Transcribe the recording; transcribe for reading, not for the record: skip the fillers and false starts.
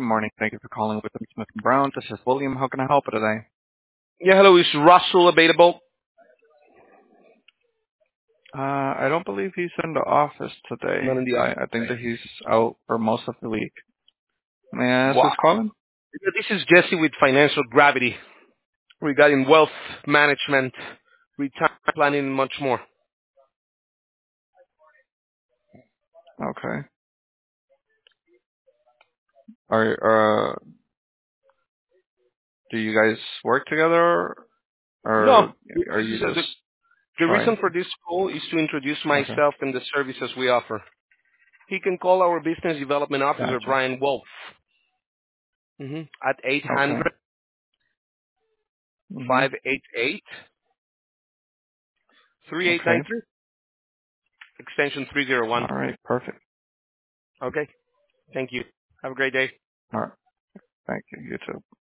morning. Thank you for calling with Smith& and Brown. This is William. How can I help you today? Yeah, hello. Is Russell available? I don't believe he's in the office today. Not in the I office. think that he's out for most of the week. May I ask Wow. who's calling? This is Jesse with Financial Gravity regarding wealth management, retirement planning, and much more. Okay. Are do you guys work together, No, or are this you is just the trying reason for to? this call is to introduce Okay. myself and the services we offer. He can call our business development officer, Gotcha. Brian Wolf, at Okay. 800 Mhm. 588 Okay. 3893, extension 301. All right. Perfect. Okay. Thank you. Have a great day. All right. Thank you. You too.